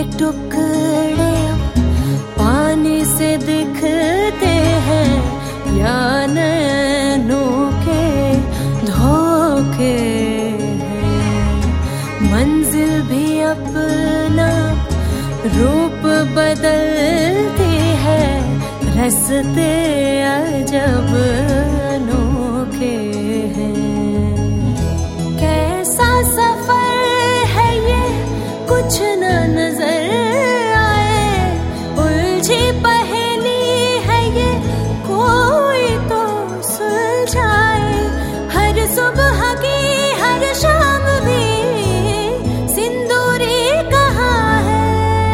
टुकड़े पानी से दिखते हैं या नैनों के धोखे हैं। मंजिल भी अपना रूप बदलती है, रास्ते अजब अनोखे हैं। कैसा सफर है ये कुछ न नजर आए, उलझी पहेली है ये कोई तो सुलझाए। हर सुबह की हर शाम भी सिंदूरी कहाँ है।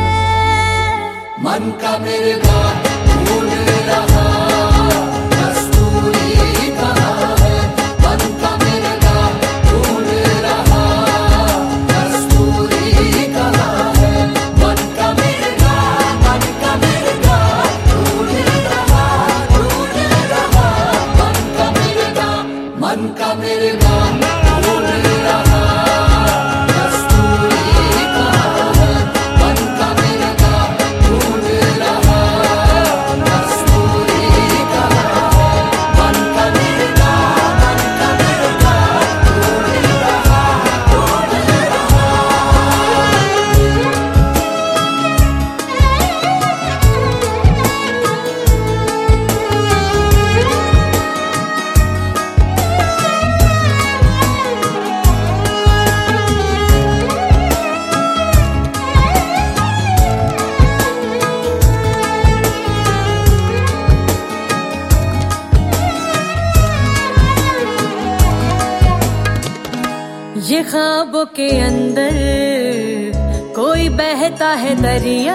मन का मेरे बात भूल रहा कस्तूरी कहाँ है। मन का मेरे बात भूल रहा कस्तूरी कहाँ है। मन का मेरे बात भूल रहा मन का मेरे बात मन का मेरे बात भूल रहा कस्तूरी कहाँ है। मन का मेरे बात भूल रहा कस्तूरी कहाँ है। मन का मेरे बात भूल रहा ये ख्वाबों के अंदर कोई बहता है दरिया,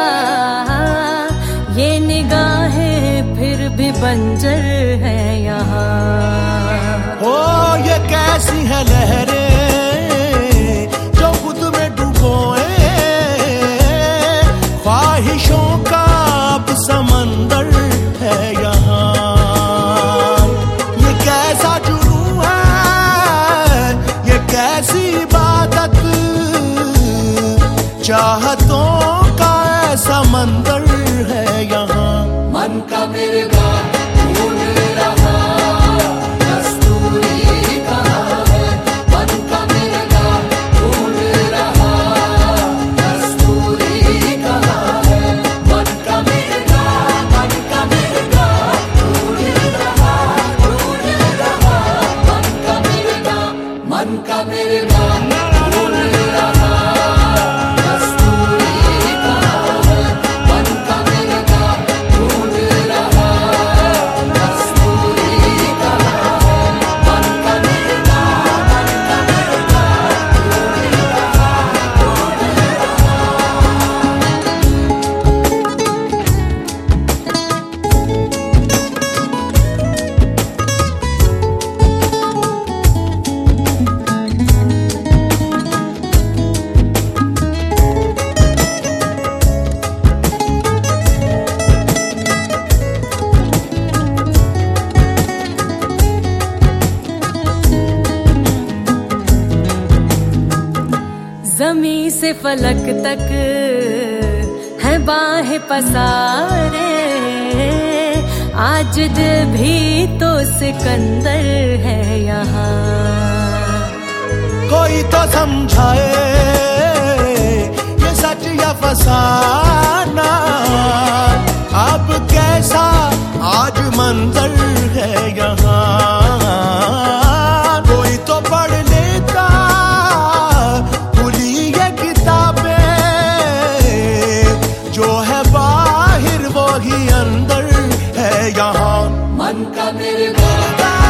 ये निगाहें फिर भी बंजर है यहाँ। ओ ये कैसी है लहरें जो खुद में डूबोए, ख्वाहिशों का अब समंदर है यहाँ। ये कैसा जुनून है, ये कैसी इबादत, चाहतों का ऐसा मंदिर है यहाँ। मन का मेरे बात भूल रहा कस्तूरी कहाँ है। मन का मेरे बात भूल रहा कस्तूरी कहाँ है। मन का मेरे बात भूल रहा मन का मेरे बात मन का मेरे बात भूल रहा कस्तूरी कहाँ है। मन का मेरे बात भूल रहा कस्तूरी कहाँ है। मन का मेरे ज़मीं से फलक तक है बाहें पसारे, आज दिल भी तो सिकंदर है यहाँ। कोई तो समझाए ये सच या फसाना, अब कैसा आज मंजर है यहाँ। कोई तो पढ़ लेता खुली ये किताबें, जो है बाहर वो ही अंदर है यहाँ। मन का मेरे बात